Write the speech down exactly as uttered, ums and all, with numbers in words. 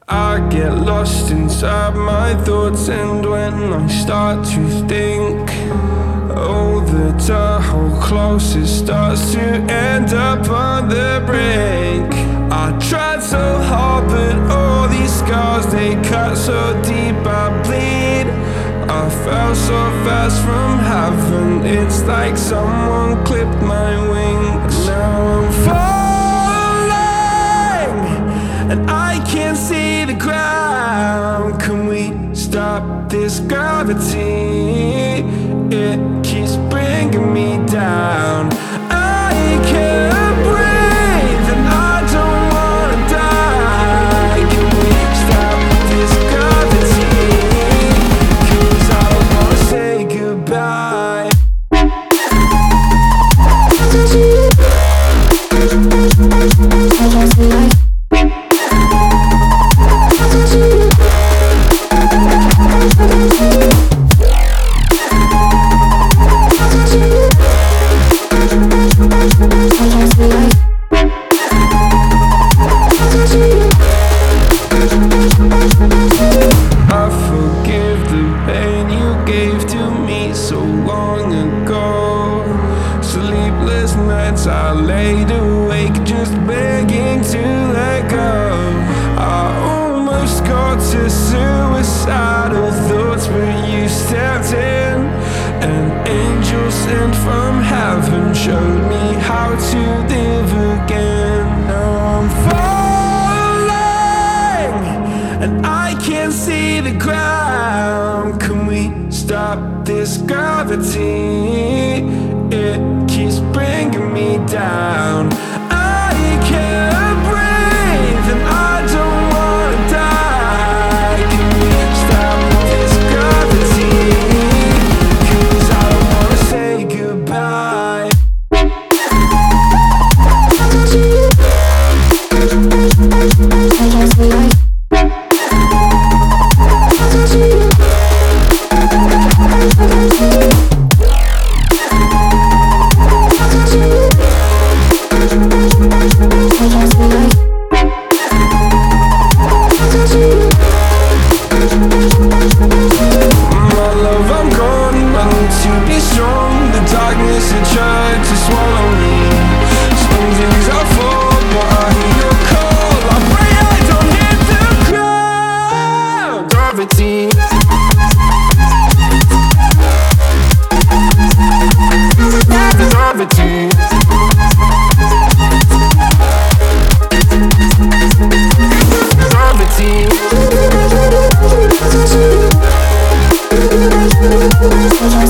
I get lost inside my thoughts, and when I start to think, oh, the Tahoe closest starts to end up on the brink. I tried so hard, but all these scars, they cut so deep I bleed. I fell so fast from heaven, it's like someone clipped my wings. Now I'm falling, and I can't see the ground. Can we stop this gravity? It keeps bringing me down. I can't breathe, and I don't wanna die. Can we stop this gravity? 'Cause I don't wanna say goodbye. I forgive the pain you gave to me so long ago. Sleepless nights I laid awake just begging to let go. I almost got to suicidal thoughts, but you stepped in. An angel sent from heaven showed me how to live again. Now I'm falling, and I can't see the ground. Can we stop this gravity? It keeps bringing me down. I can't breathe, and I don't wanna die. Can we stop this gravity? 'Cause I don't wanna say goodbye. My love, I'm gone, I need to be strong. The darkness had tried to swallow me. Some days I fall, but I hear your call. I pray I don't hit the ground. Gravity. Gravity. Gravity.